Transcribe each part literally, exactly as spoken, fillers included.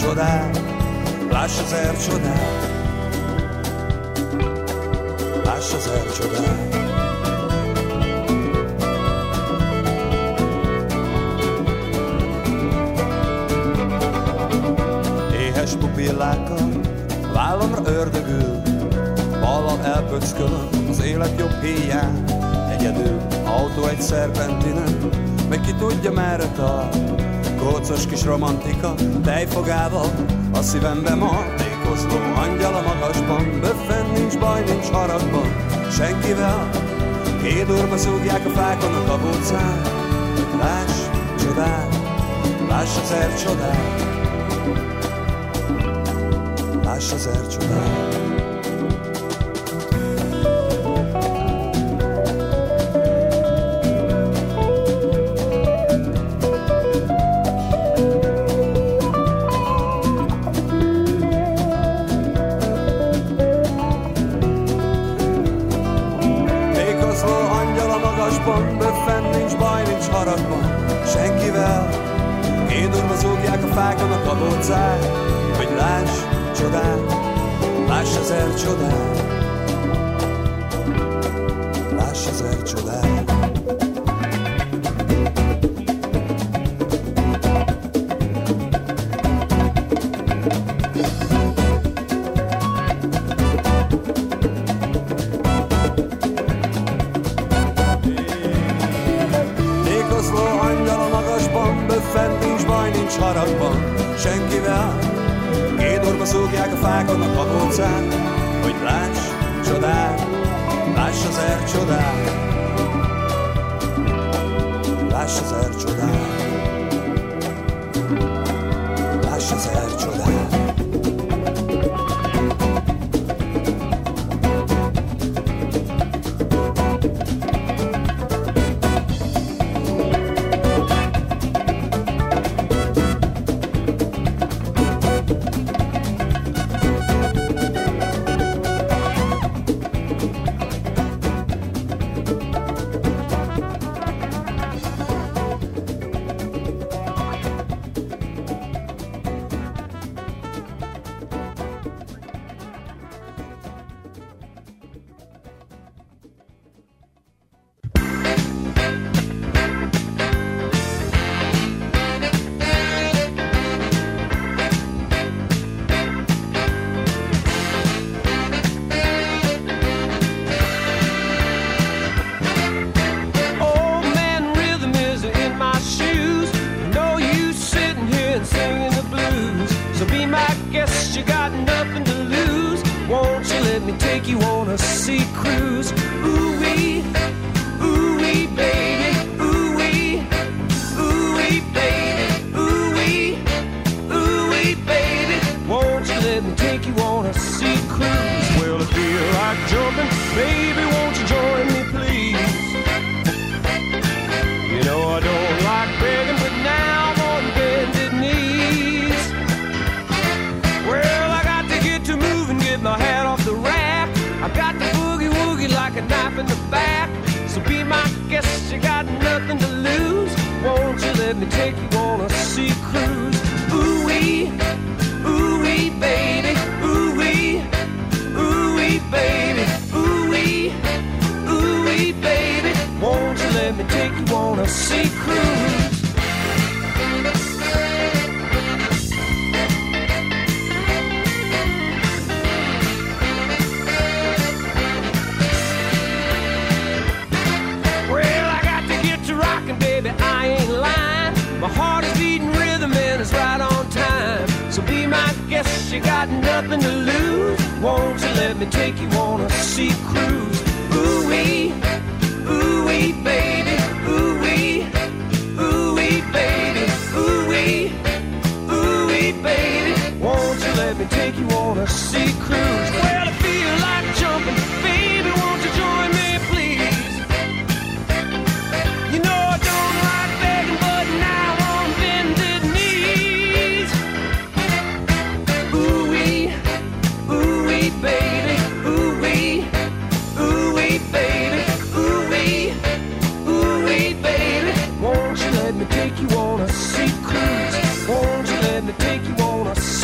csodát, láss ezer csodát, láss ezer csodát. Éhes pupillákkal vállamra ördögül, ballal elpöckölöm az élet jobb híján. Egyedül, autó egy szerpentinen, meg ki tudja merre tart. Kócos kis romantika, tejfogával a szívembe martékozló angyal a magasban. Böffen, nincs baj, nincs haragban senkivel, két urba szúgják a fákon a kabócán. Láss csodát, láss ezer csodát, láss ezer csodát. Böffen, nincs baj, nincs haragban senkivel, két urba zúgják a fákon a kabócát. Hogy láss csodát, láss ezer csodát, láss ezer csodát. Haragban senkivel, két orba szúgják a fákon a kabócán. Hogy láss csodát, láss ezer csodát, láss ezer csodát, láss ezer csodát. Won't you let me take you on a sea cruise? Won't you let me take you on a sea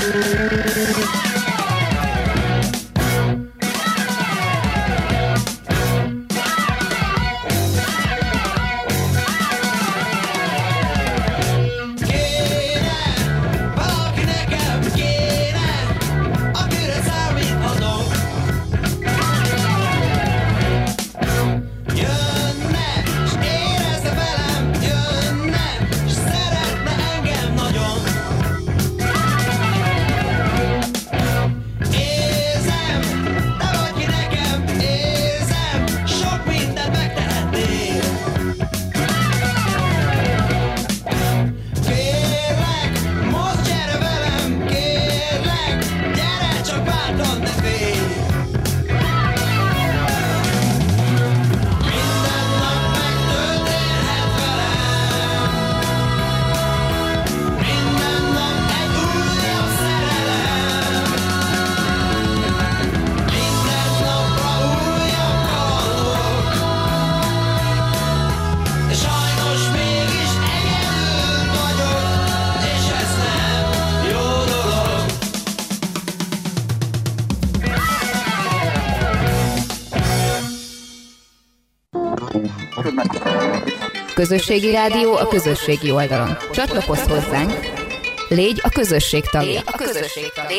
Közösségi rádió a közösségi oldalon. Csatlakozz hozzánk, légy a közösség tagja. Légy a közösség tagja.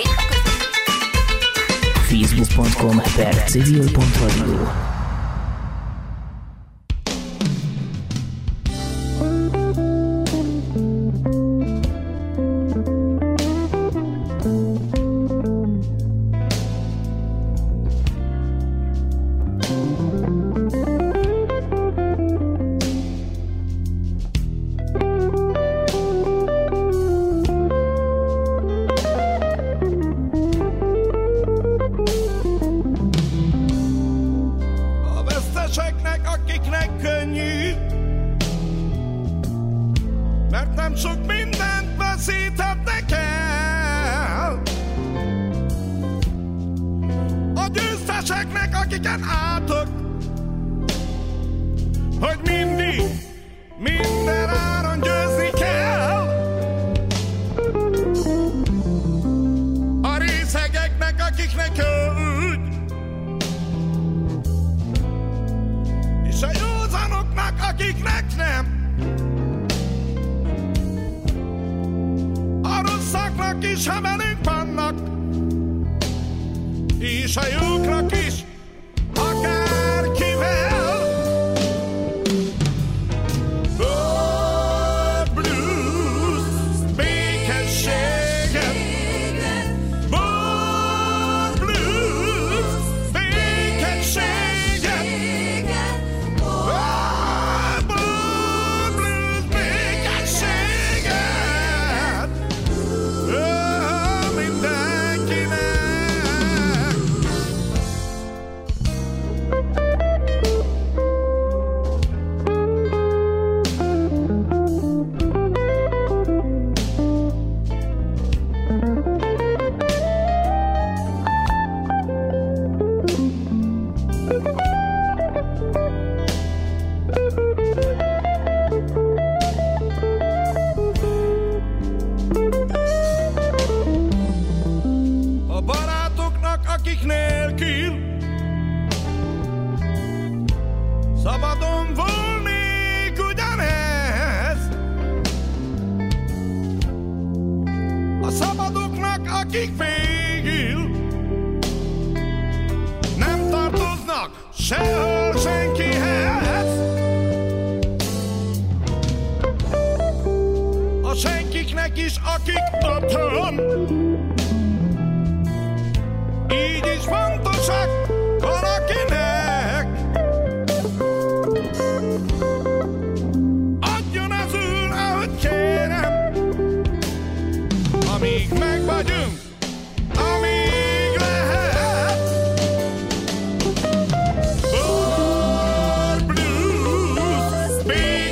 facebook pont com per civil pont radio.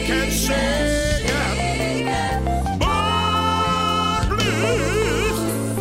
Blues,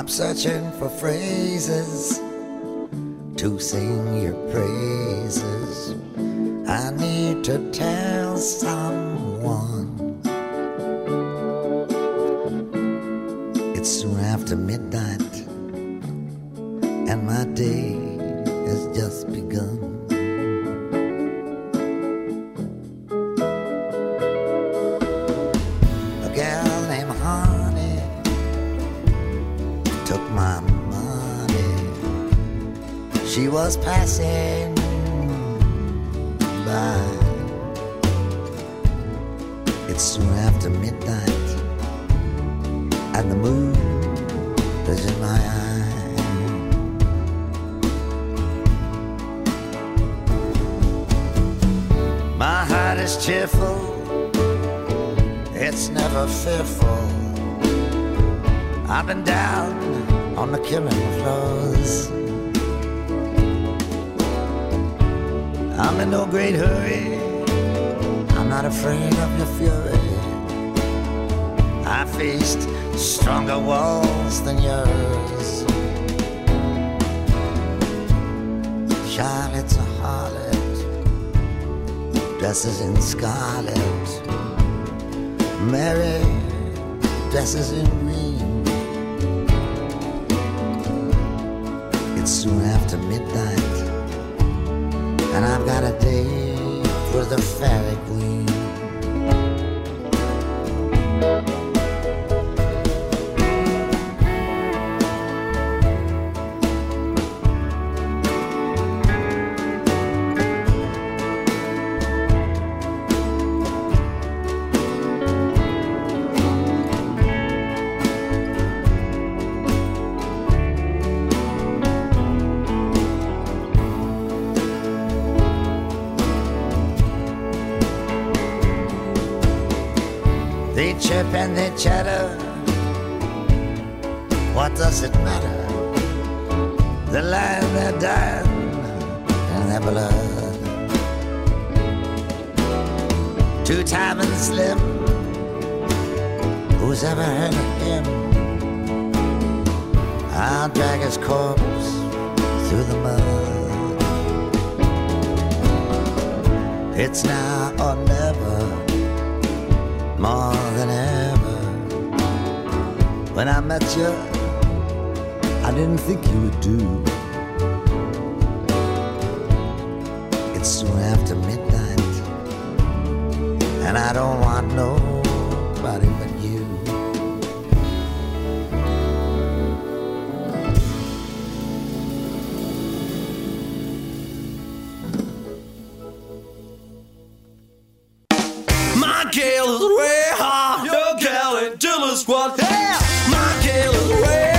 I'm searching for phrases to sing your praises. I need to tell someone. It's soon after midnight, and my day has just begun. A gal named Honey took my money. She was passing by. It's soon after midnight, and the moon is in my eye. My heart is cheerful, it's never fearful. I've been down on the killing floors. I'm in no great hurry, I'm not afraid of your fury. I faced stronger walls than yours. Charlotte's a harlot, dresses in scarlet. Mary dresses in green. It's soon after midnight, and I've got a date with the fairy queen. They chirp and they chatter, what does it matter? They lie and they're dying in their blood. Two-time and slim, who's ever heard of him? I'll drag his corpse through the mud. It's now or never, more than ever. When I met you, I didn't think you would do. It's soon after midnight, and I don't want nobody but you. My gal is way hot, your gal ain't Diller's squad. Yeah, my gal is way